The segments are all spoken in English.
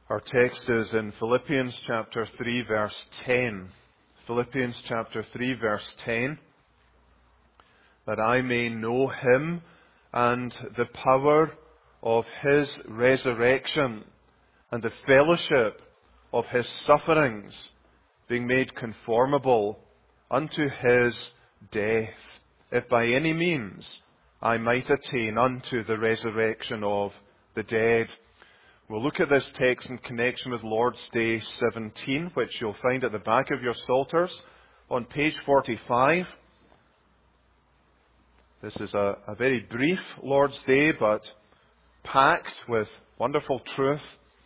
Our text is in Philippians chapter 3 verse 10. Philippians chapter 3 verse 10. That I may know Him and the power of His resurrection and the fellowship of His sufferings, being made conformable unto His death, if by any means I might attain unto the resurrection of the dead. We'll look at this text in connection with Lord's Day 17, which you'll find at the back of your psalters on page 45. This is a very brief Lord's Day, but packed with wonderful truth.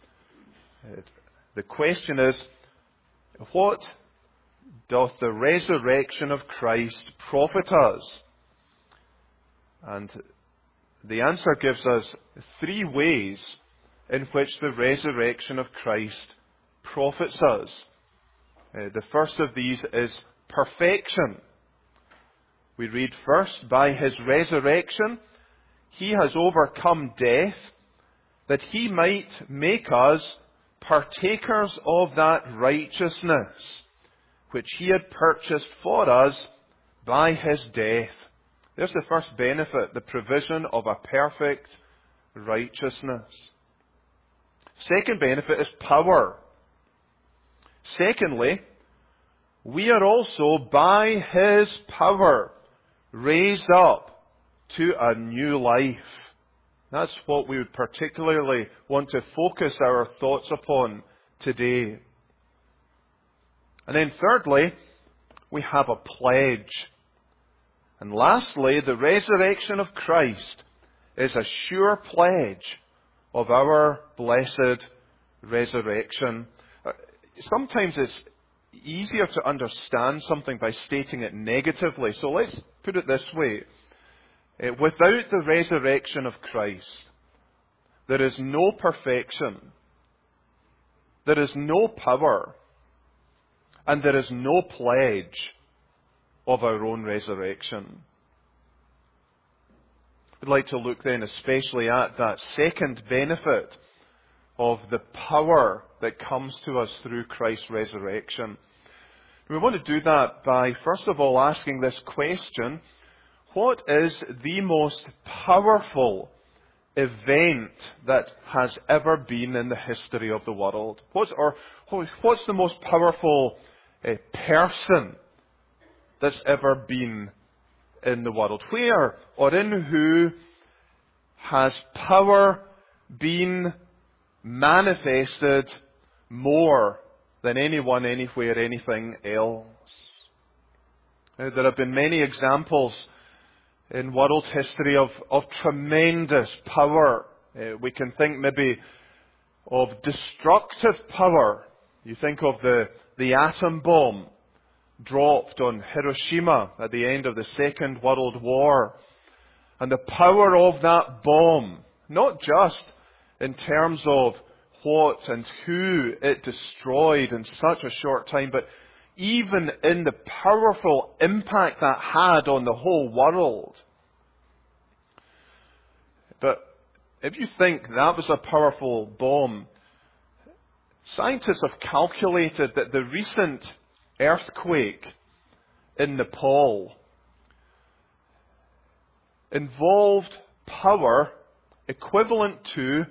The question is, what doth the resurrection of Christ profit us? And the answer gives us three ways in which the resurrection of Christ profits us. The first of these is perfection. We read first, by His resurrection, He has overcome death, that He might make us partakers of that righteousness, which He had purchased for us by His death. There's the first benefit, the provision of a perfect righteousness. Second benefit is power. Secondly, we are also by His power raised up to a new life. That's what we would particularly want to focus our thoughts upon today. And then thirdly, we have a pledge. And lastly, the resurrection of Christ is a sure pledge of our blessed resurrection. Sometimes it's easier to understand something by stating it negatively. So let's put it this way. Without the resurrection of Christ, there is no perfection, there is no power, and there is no pledge of our own resurrection. We'd like to look then especially at that second benefit of the power that comes to us through Christ's resurrection. We want to do that by, first of all, asking this question: what is the most powerful event that has ever been in the history of the world? What's the most powerful person that's ever been in the world? Where or in who has power been manifested more than anyone, anywhere, anything else? There have been many examples in world history of tremendous power. We can think maybe of destructive power. You think of the atom bomb dropped on Hiroshima at the end of the Second World War. And the power of that bomb, not just in terms of what and who it destroyed in such a short time, but even in the powerful impact that had on the whole world. But if you think that was a powerful bomb, scientists have calculated that the recent earthquake in Nepal involved power equivalent to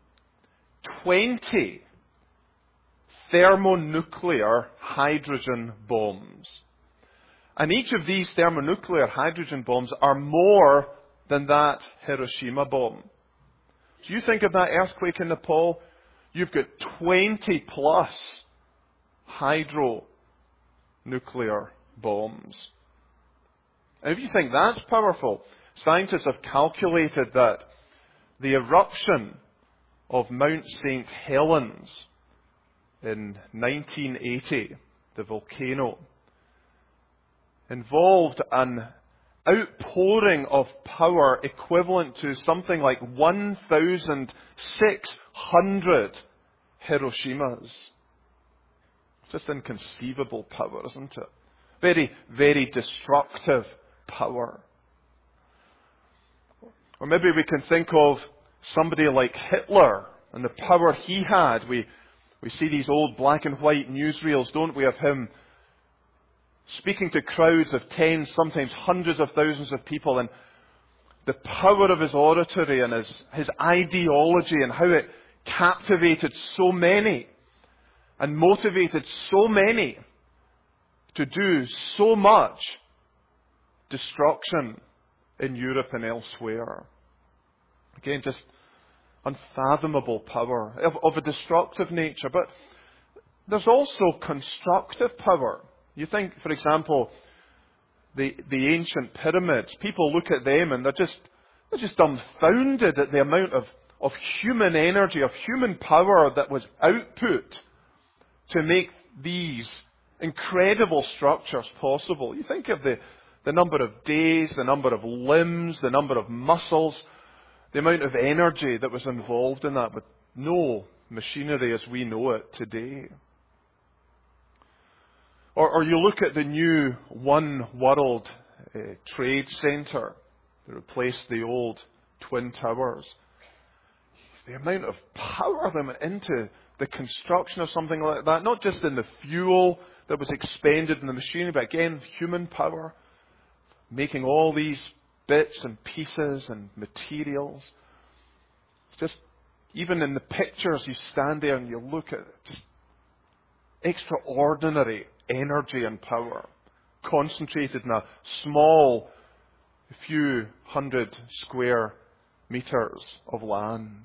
20 thermonuclear hydrogen bombs. And each of these thermonuclear hydrogen bombs are more than that Hiroshima bomb. So you think of that earthquake in Nepal, you've got 20 plus hydronuclear bombs. And if you think that's powerful, scientists have calculated that the eruption of Mount St. Helens in 1980, the volcano, involved an outpouring of power equivalent to something like 1,600 Hiroshimas. It's just inconceivable power, isn't it? Very, very destructive power. Or maybe we can think of somebody like Hitler and the power he had. We We see these old black and white newsreels, don't we, of him speaking to crowds of tens, sometimes hundreds of thousands of people, and the power of his oratory and his ideology and how it captivated so many and motivated so many to do so much destruction in Europe and elsewhere. Again, just unfathomable power of a destructive nature. But there's also constructive power. You think, for example, the ancient pyramids. People look at them and they're just dumbfounded at the amount of human energy, of human power that was output to make these incredible structures possible. You think of the number of days, the number of limbs, the number of muscles, the amount of energy that was involved in that with no machinery as we know it today. Or you look at the new One World Trade Center that replaced the old Twin Towers. The amount of power that went into the construction of something like that, not just in the fuel that was expended in the machinery, but again, human power, making all these bits and pieces and materials. It's just, even in the pictures, you stand there and you look at it, just extraordinary energy and power, concentrated in a small few hundred square meters of land.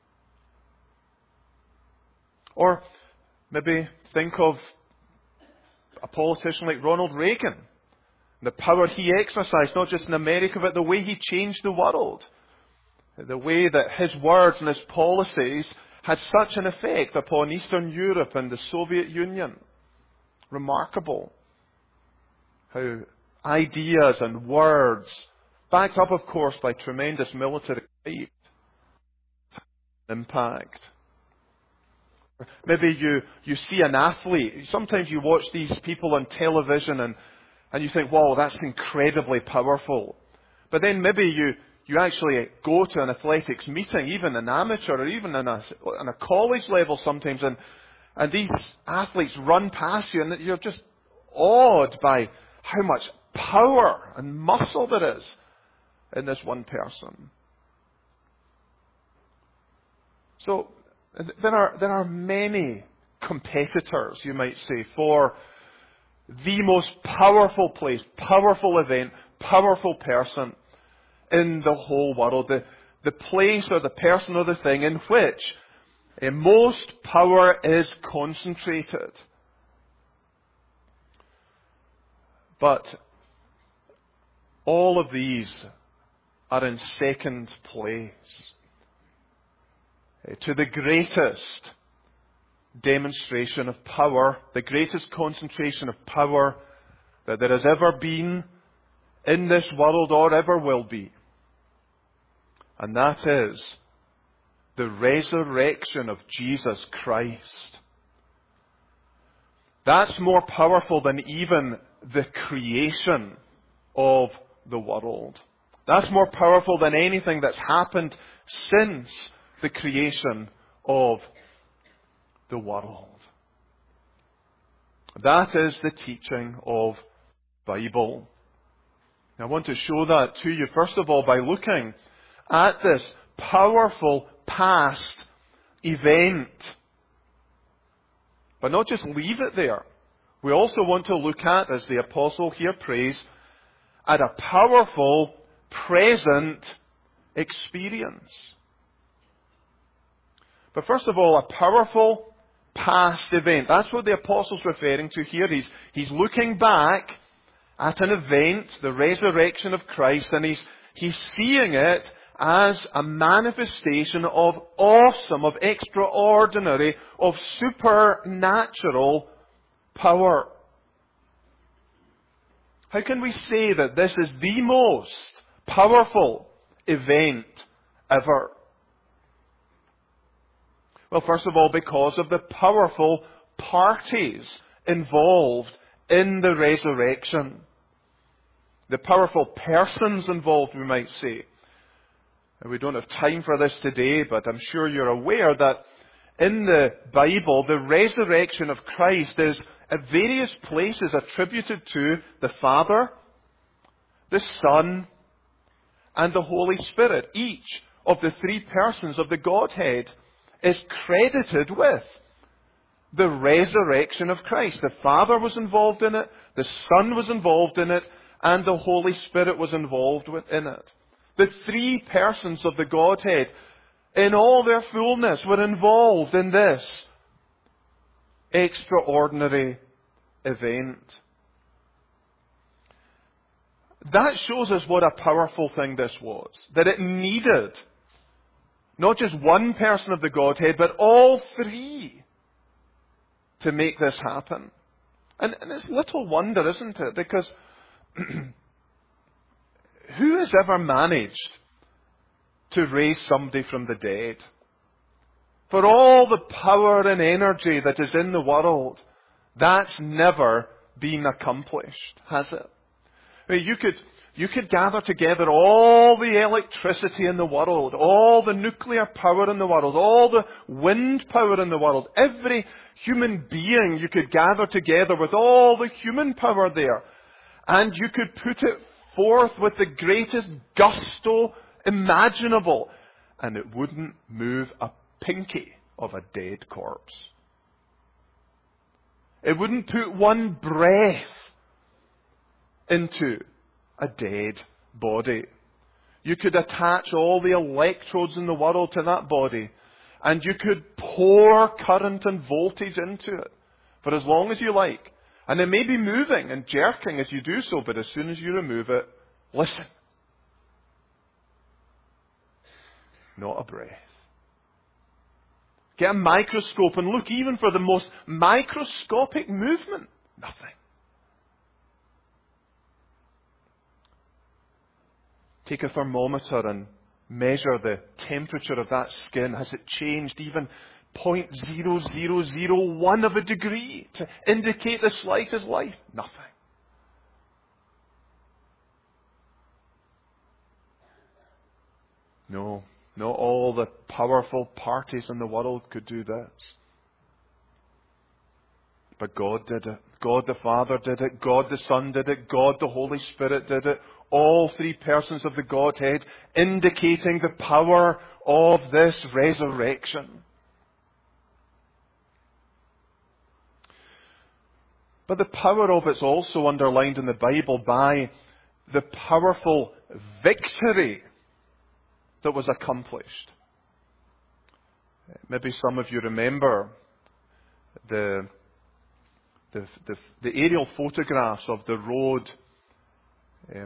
Or maybe think of a politician like Ronald Reagan, the power he exercised, not just in America, but the way he changed the world. The way that his words and his policies had such an effect upon Eastern Europe and the Soviet Union. Remarkable. How ideas and words, backed up, of course, by tremendous military might, impact. Maybe you see an athlete. Sometimes you watch these people on television and you think, wow, that's incredibly powerful. But then maybe you actually go to an athletics meeting, even an amateur or even on a college level sometimes, and these athletes run past you and you're just awed by how much power and muscle there is in this one person. So there are many competitors, you might say, for the most powerful place, powerful event, powerful person in the whole world. The place or the person or the thing in which most power is concentrated. But all of these are in second place to the greatest demonstration of power, the greatest concentration of power that there has ever been in this world or ever will be. And that is the resurrection of Jesus Christ. That's more powerful than even the creation of the world. That's more powerful than anything that's happened since the creation of the world. That is the teaching of the Bible. I want to show that to you, first of all, by looking at this powerful past event. But not just leave it there. We also want to look at, as the apostle here prays, at a powerful present experience. But first of all, a powerful past event. That's what the apostle's referring to here. He's looking back at an event, the resurrection of Christ, and he's seeing it as a manifestation of awesome, of extraordinary, of supernatural power. How can we say that this is the most powerful event ever? Well, first of all, because of the powerful parties involved in the resurrection. The powerful persons involved, we might say. And we don't have time for this today, but I'm sure you're aware that in the Bible, the resurrection of Christ is at various places attributed to the Father, the Son, and the Holy Spirit. Each of the three persons of the Godhead is credited with the resurrection of Christ. The Father was involved in it, the Son was involved in it, and the Holy Spirit was involved in it. The three persons of the Godhead, in all their fullness, were involved in this extraordinary event. That shows us what a powerful thing this was. That it needed not just one person of the Godhead, but all three to make this happen. And it's little wonder, isn't it? Because who has ever managed to raise somebody from the dead? For all the power and energy that is in the world, that's never been accomplished, has it? I mean, you could gather together all the electricity in the world, all the nuclear power in the world, all the wind power in the world, every human being you could gather together with all the human power there, and you could put it forth with the greatest gusto imaginable, and it wouldn't move a pinky of a dead corpse. It wouldn't put one breath into a dead body. You could attach all the electrodes in the world to that body, and you could pour current and voltage into it for as long as you like. And it may be moving and jerking as you do so, but as soon as you remove it, listen. Not a breath. Get a microscope and look even for the most microscopic movement. Nothing. Take a thermometer and measure the temperature of that skin. Has it changed even 0.0001 of a degree to indicate the slightest life? Nothing. No, not all the powerful parties in the world could do this. But God did it. God the Father did it. God the Son did it. God the Holy Spirit did it. All three persons of the Godhead, indicating the power of this resurrection. But the power of it's also underlined in the Bible by the powerful victory that was accomplished. Maybe some of you remember the aerial photographs of the road. I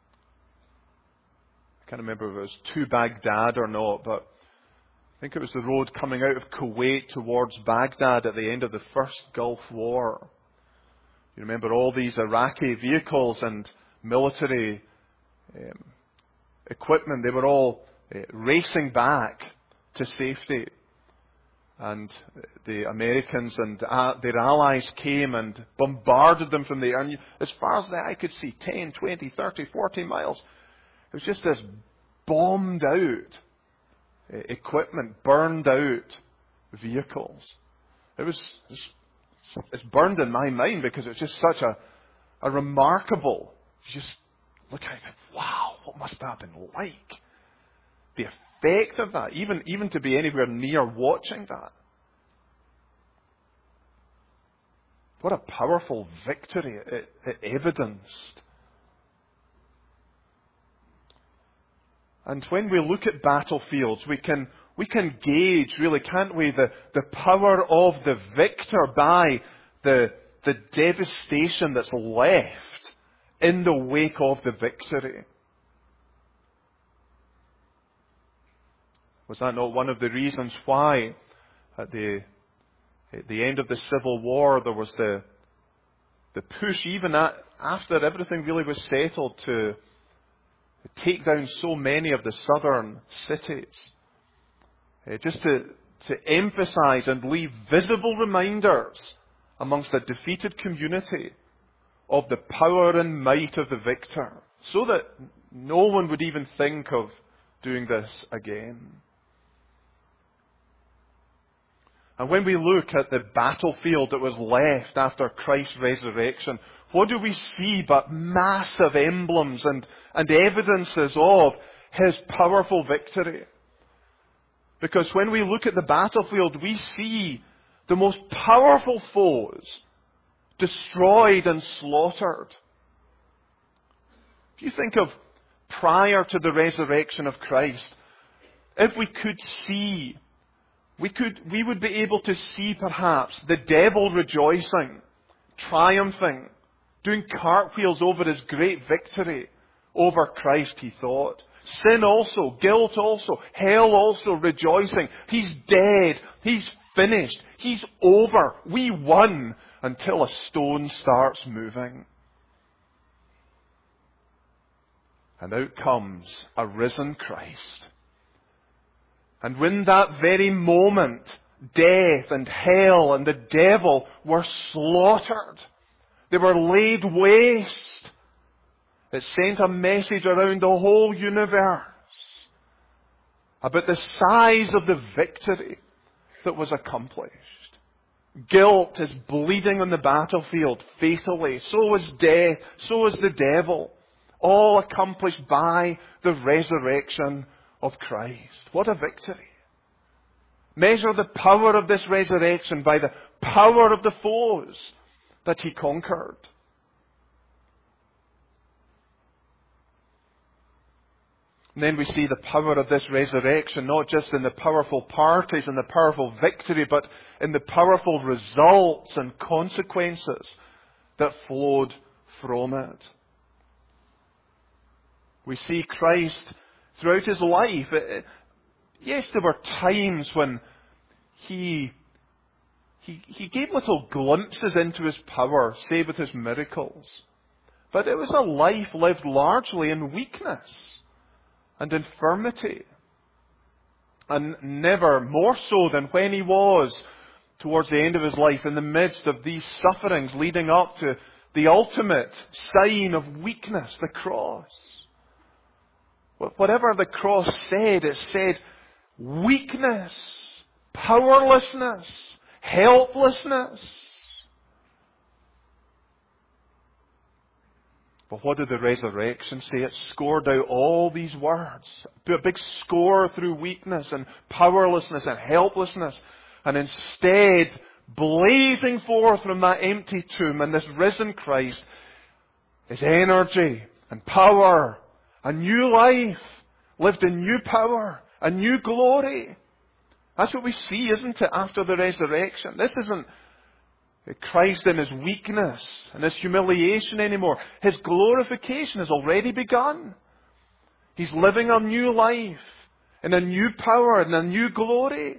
can't remember if it was to Baghdad or not, but I think it was the road coming out of Kuwait towards Baghdad at the end of the First Gulf War. You remember all these Iraqi vehicles and military equipment, they were all racing back to safety. And the Americans and their allies came and bombarded them from the air. And as far as the eye could see, 10, 20, 30, 40 miles. It was just this bombed out equipment, burned out vehicles. It's burned in my mind because it was just such a remarkable, just look at it, wow, what must that have been like? The effect of that, even to be anywhere near watching that. What a powerful victory it evidenced. And when we look at battlefields, we can gauge, really, can't we, the power of the victor by the devastation that's left in the wake of the victory. Was that not one of the reasons why at the end of the Civil War there was the push, even after everything really was settled, to take down so many of the southern cities? Just to emphasize and leave visible reminders amongst a defeated community of the power and might of the victor, so that no one would even think of doing this again. And when we look at the battlefield that was left after Christ's resurrection, what do we see but massive emblems and evidences of His powerful victory? Because when we look at the battlefield, we see the most powerful foes destroyed and slaughtered. If you think of prior to the resurrection of Christ, if we could see, we would be able to see perhaps the devil rejoicing, triumphing, doing cartwheels over his great victory over Christ, he thought. Sin also, guilt also, hell also rejoicing. He's dead. He's finished. He's over. We won, until a stone starts moving. And out comes a risen Christ. And when that very moment, death and hell and the devil were slaughtered, they were laid waste. It sent a message around the whole universe about the size of the victory that was accomplished. Guilt is bleeding on the battlefield fatally. So is death. So is the devil. All accomplished by the resurrection of Christ. What a victory. Measure the power of this resurrection by the power of the foes that He conquered. And then we see the power of this resurrection, not just in the powerful parties and the powerful victory, but in the powerful results and consequences that flowed from it. We see Christ throughout His life. Yes, there were times when He gave little glimpses into His power, say with His miracles. But it was a life lived largely in weakness and infirmity. And never more so than when He was towards the end of His life in the midst of these sufferings leading up to the ultimate sign of weakness, the cross. Whatever the cross said, it said weakness, powerlessness, helplessness. But what did the resurrection say? It scored out all these words. A big score through weakness and powerlessness and helplessness. And instead, blazing forth from that empty tomb and this risen Christ is energy and power, a new life, lived in new power, a new glory. That's what we see, isn't it, after the resurrection? This isn't Christ in His weakness and His humiliation anymore. His glorification has already begun. He's living a new life in a new power and a new glory.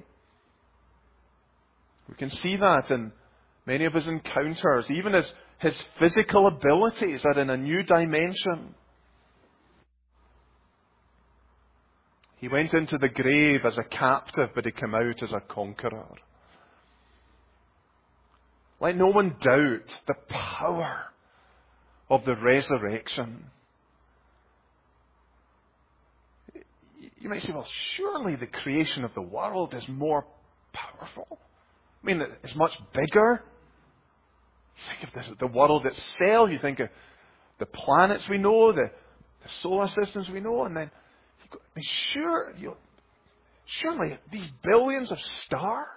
We can see that in many of His encounters. Even His physical abilities are in a new dimension. He went into the grave as a captive, but He came out as a conqueror. Let no one doubt the power of the resurrection. You might say, well, surely the creation of the world is more powerful. I mean, it's much bigger. You think of the world itself. You think of the planets we know, the solar systems we know, and then surely these billions of stars.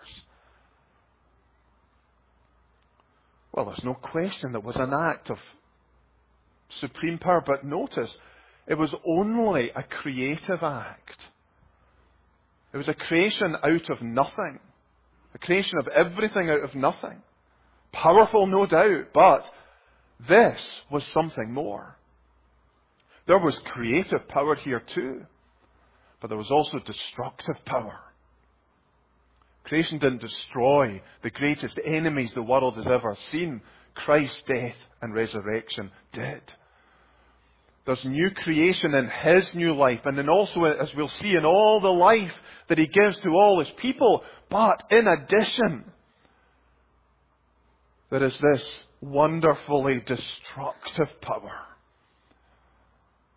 Well, there's no question that was an act of supreme power, but notice, it was only a creative act. It was a creation out of nothing. A creation of everything out of nothing. Powerful, no doubt, but this was something more. There was creative power here too, but there was also destructive power. Creation didn't destroy the greatest enemies the world has ever seen. Christ's death and resurrection did. There's new creation in His new life, and then also, as we'll see, in all the life that He gives to all His people. But in addition, there is this wonderfully destructive power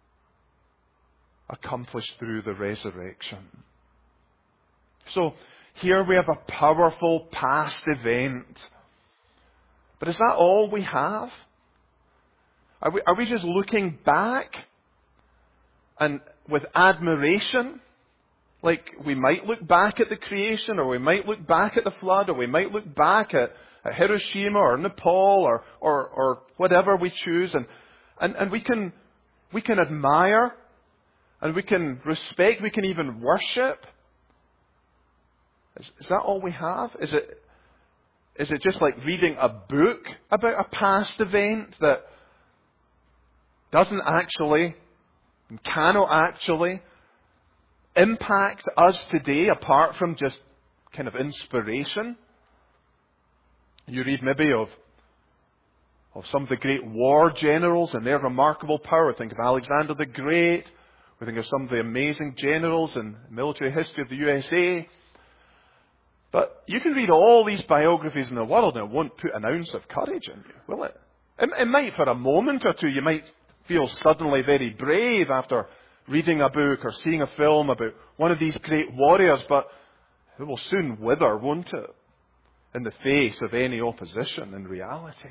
accomplished through the resurrection. So, Here we have a powerful past event. But is that all we have? Are we just looking back and with admiration? Like we might look back at the creation, or we might look back at the flood, or we might look back at Hiroshima or Nepal or whatever we choose, and we can admire, and we can respect, we can even worship. Is that all we have? Is it just like reading a book about a past event that doesn't actually and cannot actually impact us today apart from just kind of inspiration? You read maybe of some of the great war generals and their remarkable power. Think of Alexander the Great. We think of some of the amazing generals in military history of the USA. But you can read all these biographies in the world and it won't put an ounce of courage in you, will it? It might for a moment or two. You might feel suddenly very brave after reading a book or seeing a film about one of these great warriors, but it will soon wither, won't it, in the face of any opposition in reality.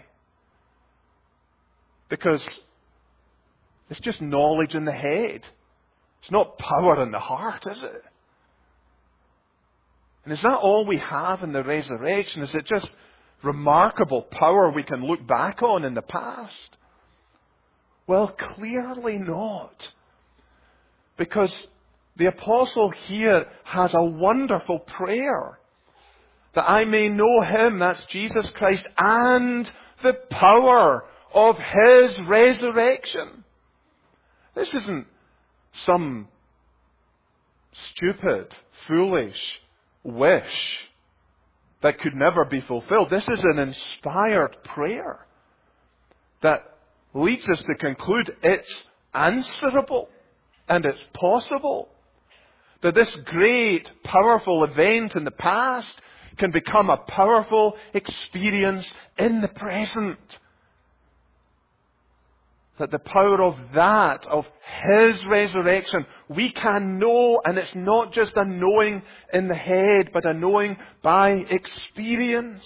Because it's just knowledge in the head. It's not power in the heart, is it? And is that all we have in the resurrection? Is it just remarkable power we can look back on in the past? Well, clearly not. Because the apostle here has a wonderful prayer. That I may know Him, that's Jesus Christ, and the power of His resurrection. This isn't some stupid, foolish wish that could never be fulfilled. This is an inspired prayer that leads us to conclude it's answerable and it's possible. That this great, powerful event in the past can become a powerful experience in the present. That the power of that, of His resurrection, we can know, and it's not just a knowing in the head, but a knowing by experience.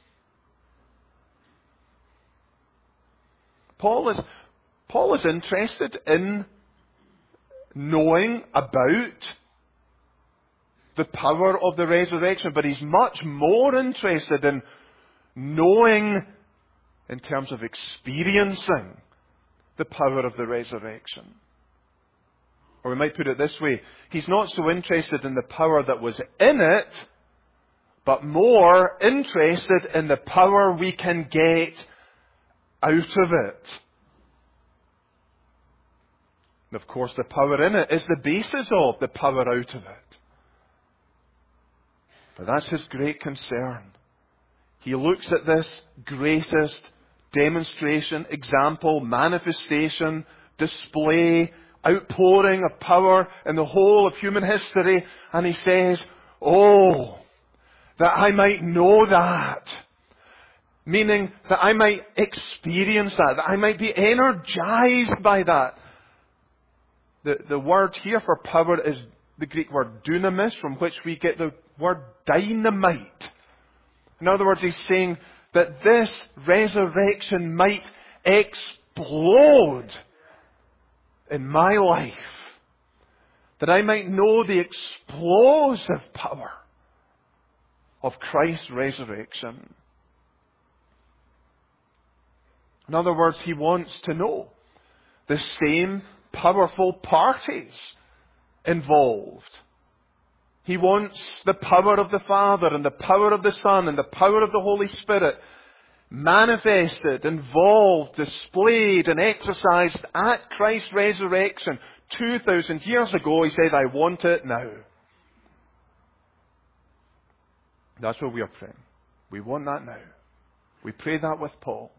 Paul is interested in knowing about the power of the resurrection, but he's much more interested in knowing in terms of experiencing the power of the resurrection. Or we might put it this way, he's not so interested in the power that was in it, but more interested in the power we can get out of it. And of course, the power in it is the basis of the power out of it. But that's his great concern. He looks at this greatest demonstration, example, manifestation, display, outpouring of power in the whole of human history, and he says, oh, that I might know that. Meaning that I might experience that I might be energized by that. The word here for power is the Greek word dunamis, from which we get the word dynamite. In other words, he's saying that this resurrection might explode in my life. That I might know the explosive power of Christ's resurrection. In other words, he wants to know the same powerful parties involved. He wants the power of the Father and the power of the Son and the power of the Holy Spirit manifested, involved, displayed and exercised at Christ's resurrection 2,000 years ago. He says, I want it now. That's what we are praying. We want that now. We pray that with Paul.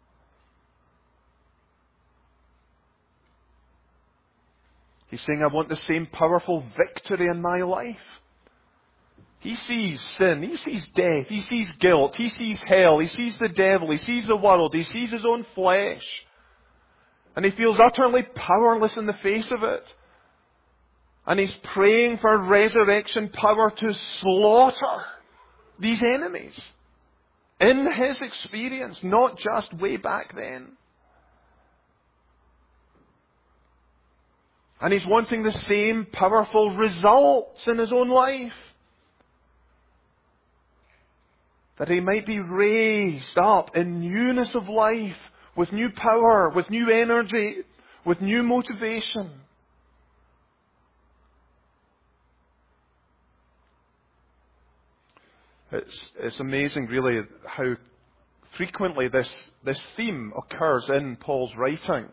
He's saying, I want the same powerful victory in my life. He sees sin, he sees death, he sees guilt, he sees hell, he sees the devil, he sees the world, he sees his own flesh. And he feels utterly powerless in the face of it. And he's praying for resurrection power to slaughter these enemies. In his experience, not just way back then. And he's wanting the same powerful results in his own life. That he might be raised up in newness of life, with new power, with new energy, with new motivation. It's amazing, really, how frequently this theme occurs in Paul's writing.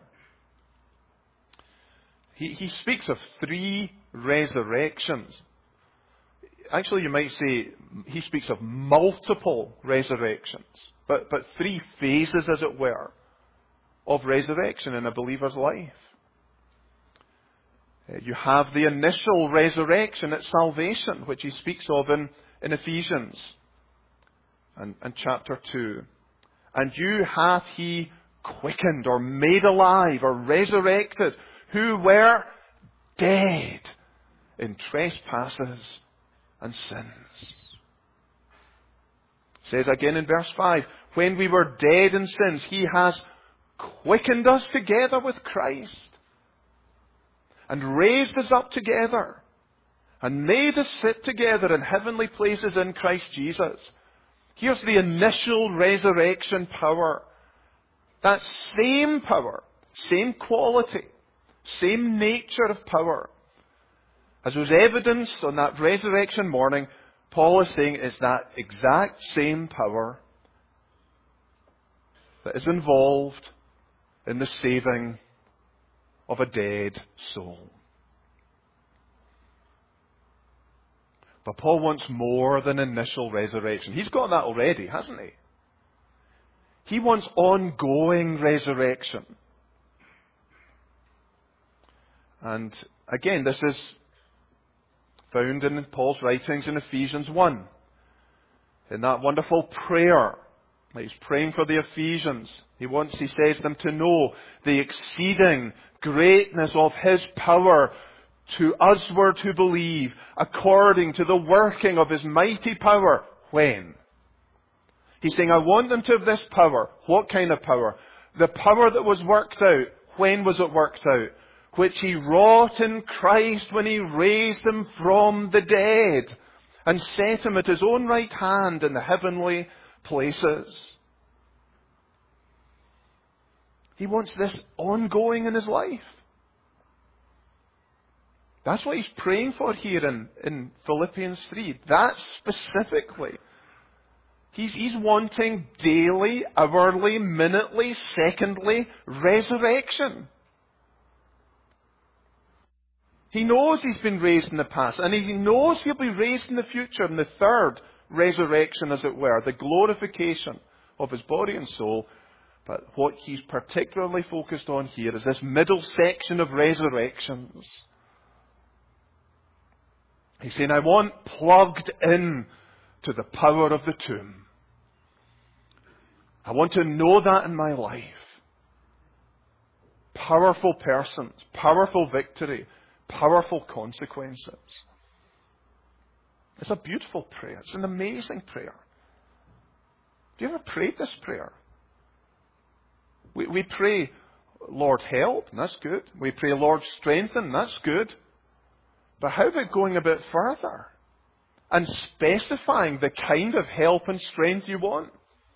He speaks of 3 resurrections. Actually, you might say he speaks of multiple resurrections, but 3 phases, as it were, of resurrection in a believer's life. You have the initial resurrection at salvation, which he speaks of in Ephesians and chapter 2. And you hath he quickened or made alive or resurrected who were dead in trespasses and sins. It says again in verse 5, when we were dead in sins, he has quickened us together with Christ and raised us up together and made us sit together in heavenly places in Christ Jesus. Here's the initial resurrection power. That same power, same quality, same nature of power, as was evidenced on that resurrection morning, Paul is saying is that exact same power that is involved in the saving of a dead soul. But Paul wants more than initial resurrection. He's got that already, hasn't he? He wants ongoing resurrection. And again, this is found in Paul's writings in Ephesians 1. In that wonderful prayer, he's praying for the Ephesians. He says them to know the exceeding greatness of his power to usward who believe, according to the working of his mighty power. When? He's saying, I want them to have this power. What kind of power? The power that was worked out. When was it worked out? Which he wrought in Christ when he raised him from the dead and set him at his own right hand in the heavenly places. He wants this ongoing in his life. That's what he's praying for here in Philippians 3. That specifically. He's wanting daily, hourly, minutely, secondly resurrection. He knows he's been raised in the past, and he knows he'll be raised in the future in the third resurrection, as it were, the glorification of his body and soul. But what he's particularly focused on here is this middle section of resurrections. He's saying, I want plugged in to the power of the tomb. I want to know that in my life. Powerful persons, powerful victory, powerful consequences. It's a beautiful prayer. It's an amazing prayer. Have you ever prayed this prayer? We pray, Lord, help, and that's good. We pray, Lord, strengthen, that's good. But how about going a bit further and specifying the kind of help and strength you want?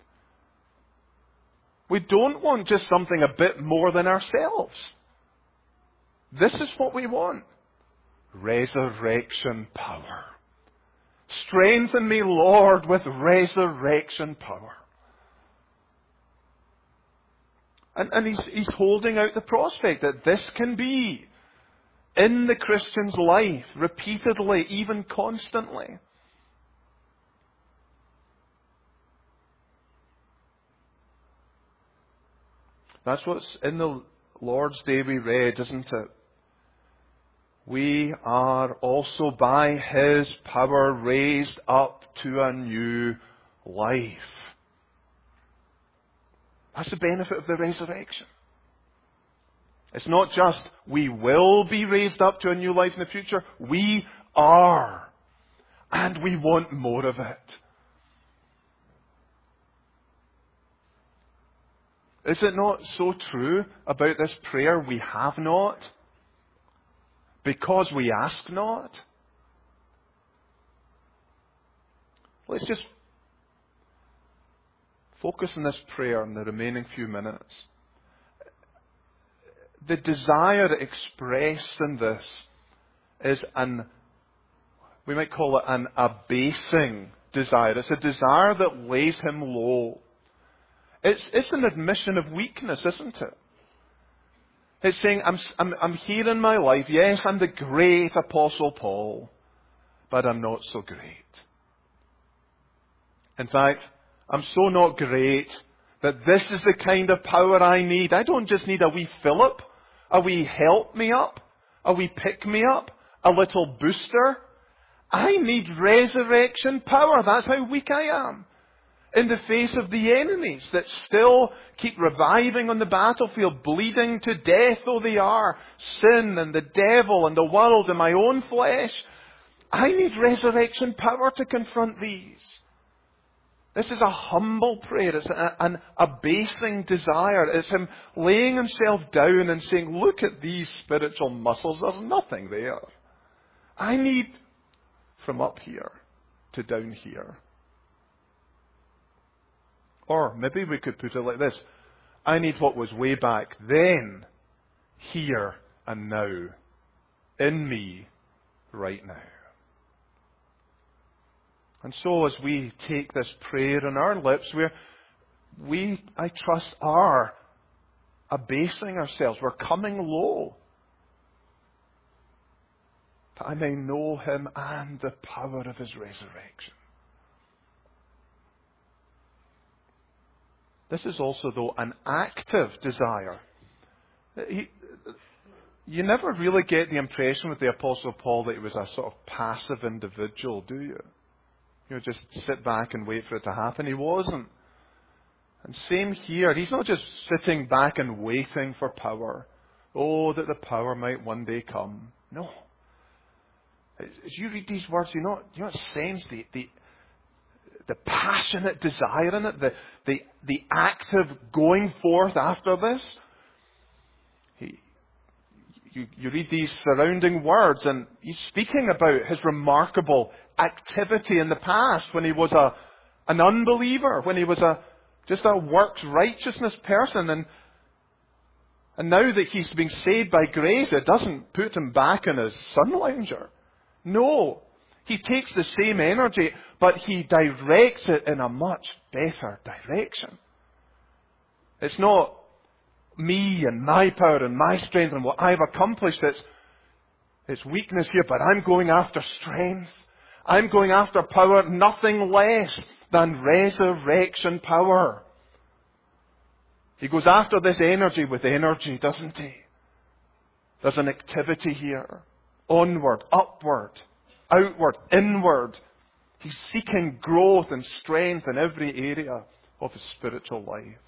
We don't want just something a bit more than ourselves. This is what we want. Resurrection power. Strengthen me, Lord, with resurrection power. And he's holding out the prospect that this can be in the Christian's life, repeatedly, even constantly. That's what's in the Lord's Day we read, isn't it? We are also by his power raised up to a new life. That's the benefit of the resurrection. It's not just we will be raised up to a new life in the future. We are. And we want more of it. Is it not so true about this prayer? We have not, because we ask not. Let's just focus on this prayer in the remaining few minutes. The desire expressed in this is we might call it an abasing desire. It's a desire that lays him low. It's an admission of weakness, isn't it? It's saying, I'm here in my life. Yes, I'm the great Apostle Paul, but I'm not so great. In fact, I'm so not great that this is the kind of power I need. I don't just need a wee fill-up, a wee help me up, a wee pick me up, a little booster. I need resurrection power. That's how weak I am. In the face of the enemies that still keep reviving on the battlefield, bleeding to death though they are, sin and the devil and the world and my own flesh, I need resurrection power to confront these. This is a humble prayer. It's an abasing desire. It's him laying himself down and saying, look at these spiritual muscles. There's nothing there. I need from up here to down here. Or maybe we could put it like this. I need what was way back then, here and now, in me right now. And so as we take this prayer on our lips, we, I trust, are abasing ourselves. We're coming low. That I may know him and the power of his resurrection. This is also, though, an active desire. You never really get the impression with the Apostle Paul that he was a sort of passive individual, do you? You know, just sit back and wait for it to happen. He wasn't. And same here. He's not just sitting back and waiting for power. Oh, that the power might one day come. No. As you read these words, you not sense the passionate desire in it, the active going forth after this. You read these surrounding words, and he's speaking about his remarkable activity in the past when he was an unbeliever, when he was just a works righteousness person, and now that he's being saved by grace, it doesn't put him back in his sun lounger. No. He takes the same energy, but he directs it in a much better direction. It's not me and my power and my strength and what I've accomplished. It's weakness here, but I'm going after strength. I'm going after power, nothing less than resurrection power. He goes after this energy with energy, doesn't he? There's an activity here. Onward, upward, outward, inward. He's seeking growth and strength in every area of his spiritual life.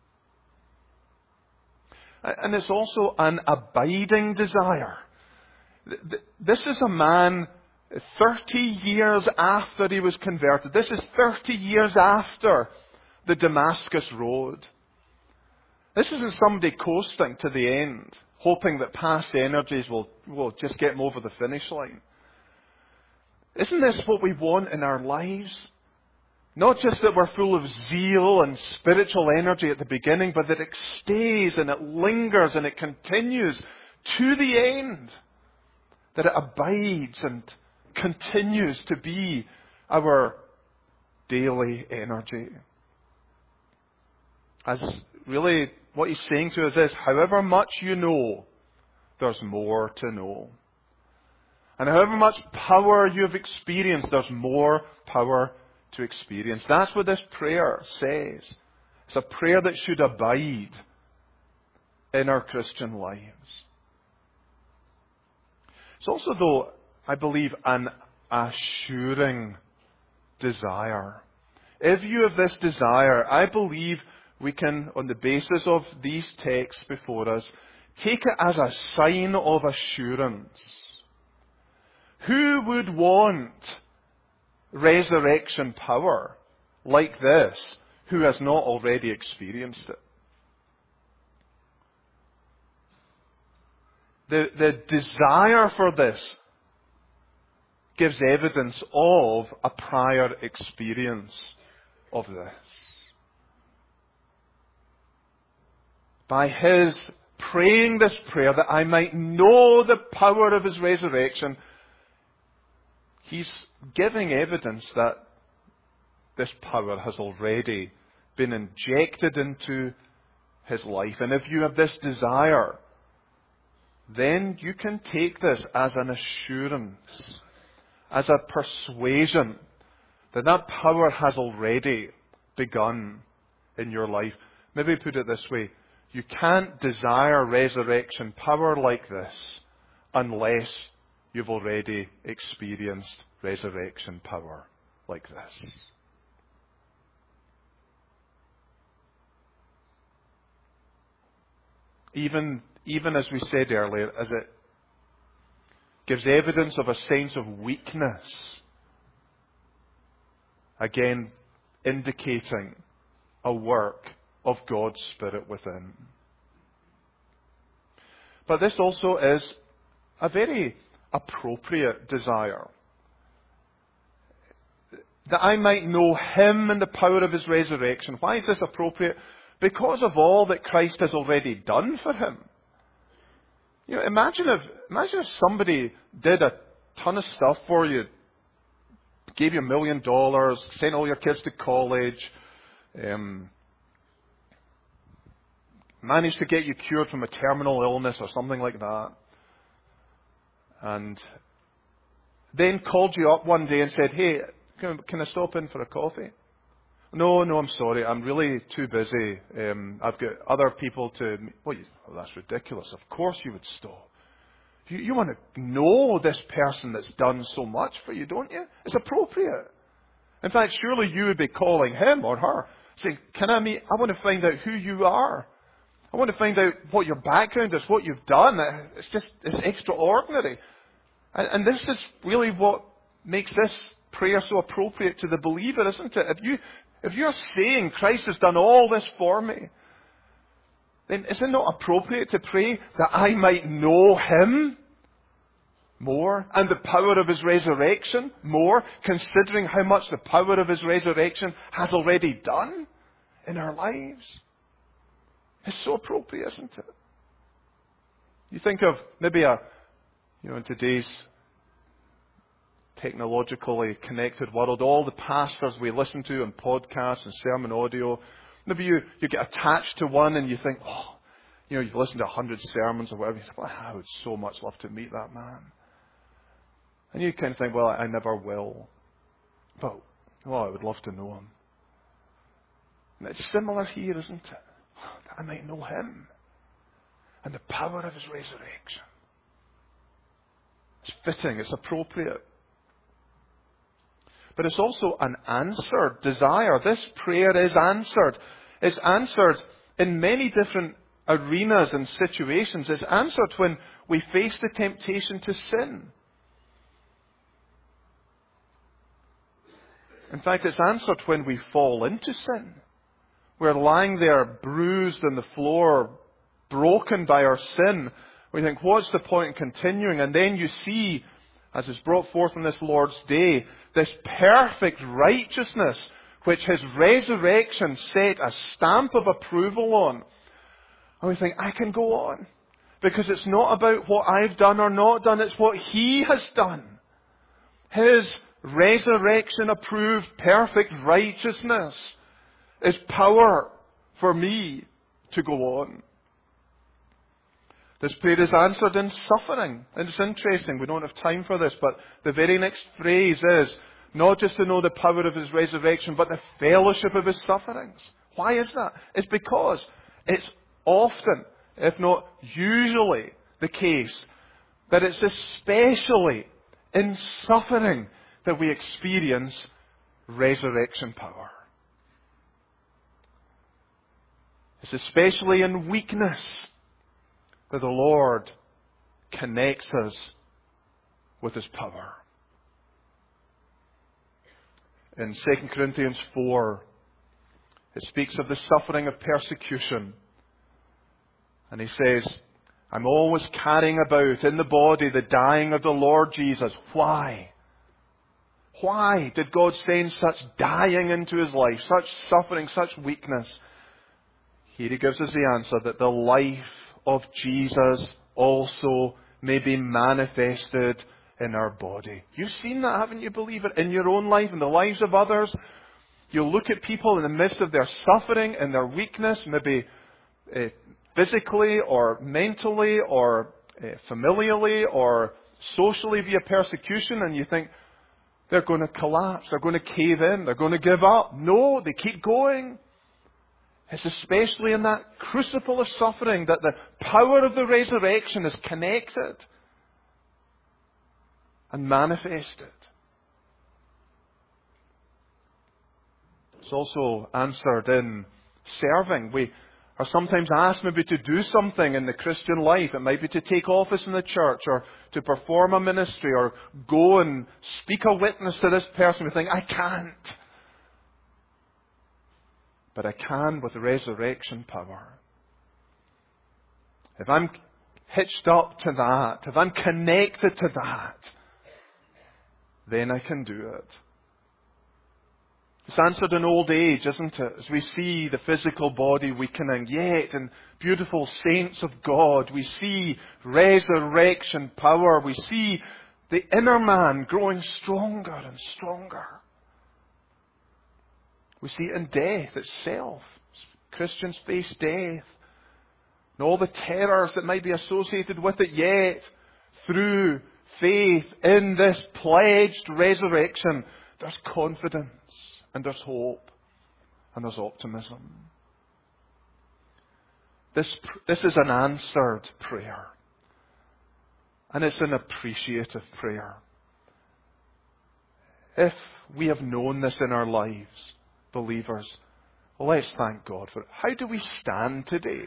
And it's also an abiding desire. This is a man 30 years after he was converted. This is 30 years after the Damascus Road. This isn't somebody coasting to the end, hoping that past energies will just get him over the finish line. Isn't this what we want in our lives? Not just that we're full of zeal and spiritual energy at the beginning, but that it stays and it lingers and it continues to the end. That it abides and continues to be our daily energy. As really what he's saying to us is, however much you know, there's more to know. And however much power you have experienced, there's more power to experience. That's what this prayer says. It's a prayer that should abide in our Christian lives. It's also, though, I believe, an assuring desire. If you have this desire, I believe we can, on the basis of these texts before us, take it as a sign of assurance. Who would want resurrection power like this who has not already experienced it? The desire for this gives evidence of a prior experience of this. By his praying this prayer that I might know the power of his resurrection, he's giving evidence that this power has already been injected into his life. And if you have this desire, then you can take this as an assurance, as a persuasion that that power has already begun in your life. Maybe put it this way: you can't desire resurrection power like this unless you've already experienced resurrection power like this. Even as we said earlier, as it gives evidence of a sense of weakness, again indicating a work of God's Spirit within. But this also is a very appropriate desire. That I might know him and the power of his resurrection. Why is this appropriate? Because of all that Christ has already done for him. You know, imagine if somebody did a ton of stuff for you, gave you $1 million, sent all your kids to college, managed to get you cured from a terminal illness or something like that, and then called you up one day and said, hey, can I stop in for a coffee? No, I'm sorry. I'm really too busy. I've got other people to... Well, that's ridiculous. Of course you would stop. You want to know this person that's done so much for you, don't you? It's appropriate. In fact, surely you would be calling him or her, saying, can I meet... I want to find out who you are. I want to find out what your background is, what you've done. It's extraordinary. And this is really what makes this prayer so appropriate to the believer, isn't it? If you're saying Christ has done all this for me, then is it not appropriate to pray that I might know him more and the power of his resurrection more, considering how much the power of his resurrection has already done in our lives? It's so appropriate, isn't it? You think of maybe in today's technologically connected world, all the pastors we listen to on podcasts and sermon audio, maybe you get attached to one and you think, you've listened to 100 sermons or whatever. You think, I would so much love to meet that man. And you kind of think, well, I never will. But, I would love to know him. And it's similar here, isn't it? I might know him and the power of his resurrection. It's fitting, it's appropriate. But it's also an answered desire. This prayer is answered. It's answered in many different arenas and situations. It's answered when we face the temptation to sin. In fact, it's answered when we fall into sin. We're lying there bruised on the floor, broken by our sin. We think, what's the point in continuing? And then you see, as is brought forth on this Lord's Day, this perfect righteousness which his resurrection set a stamp of approval on. And we think, I can go on. Because it's not about what I've done or not done, it's what he has done. His resurrection approved perfect righteousness is power for me to go on. This prayer is answered in suffering. And it's interesting, we don't have time for this, but the very next phrase is not just to know the power of his resurrection, but the fellowship of his sufferings. Why is that? It's because it's often, if not usually, the case that it's especially in suffering that we experience resurrection power. It's especially in weakness that the Lord connects us with His power. In 2 Corinthians 4, it speaks of the suffering of persecution. And he says, I'm always carrying about in the body the dying of the Lord Jesus. Why? Why did God send such dying into His life, such suffering, such weakness? Here He gives us the answer, that the life of Jesus also may be manifested in our body. You've seen that, haven't you, believer, in your own life and the lives of others? You'll look at people in the midst of their suffering and their weakness, maybe physically or mentally or familially or socially via persecution, and you think they're going to collapse, they're going to cave in, they're going to give up. No, they keep going. It's especially in that crucible of suffering that the power of the resurrection is connected and manifested. It's also answered in serving. We are sometimes asked maybe to do something in the Christian life. It might be to take office in the church or to perform a ministry or go and speak a witness to this person. We think, I can't. But I can with resurrection power. If I'm hitched up to that, if I'm connected to that, then I can do it. It's answered in old age, isn't it? As we see the physical body weakening, yet in beautiful saints of God, we see resurrection power. We see the inner man growing stronger and stronger. We see it in death itself. Christians face death. And all the terrors that might be associated with it, yet through faith in this pledged resurrection, there's confidence and there's hope and there's optimism. This is an answered prayer. And it's an appreciative prayer. If we have known this in our lives, believers, let's thank God for it. How do we stand today?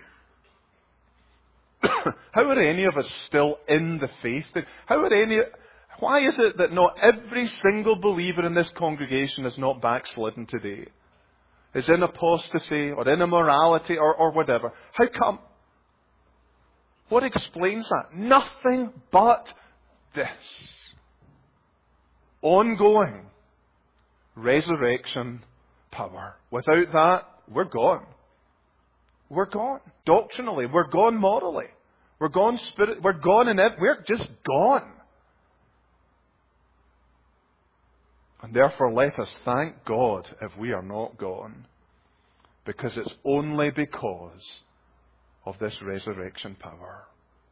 How are any of us still in the faith? Why is it that not every single believer in this congregation is not backslidden today? Is in apostasy or in immorality or whatever? How come? What explains that? Nothing but this. Ongoing resurrection power. Without that, we're gone. We're gone. Doctrinally, we're gone morally. We're gone spirit. We're gone in it. We're just gone. And therefore, let us thank God if we are not gone. Because it's only because of this resurrection power.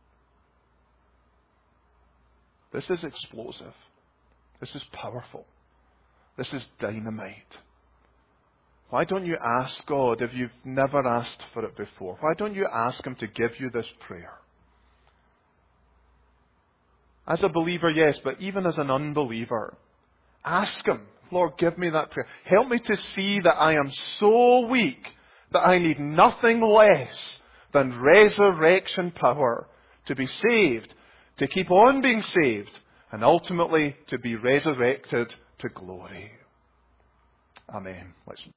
This is explosive. This is powerful. This is dynamite. Why don't you ask God if you've never asked for it before? Why don't you ask Him to give you this prayer? As a believer, yes, but even as an unbeliever, ask Him, Lord, give me that prayer. Help me to see that I am so weak that I need nothing less than resurrection power to be saved, to keep on being saved, and ultimately to be resurrected to glory. Amen. Let's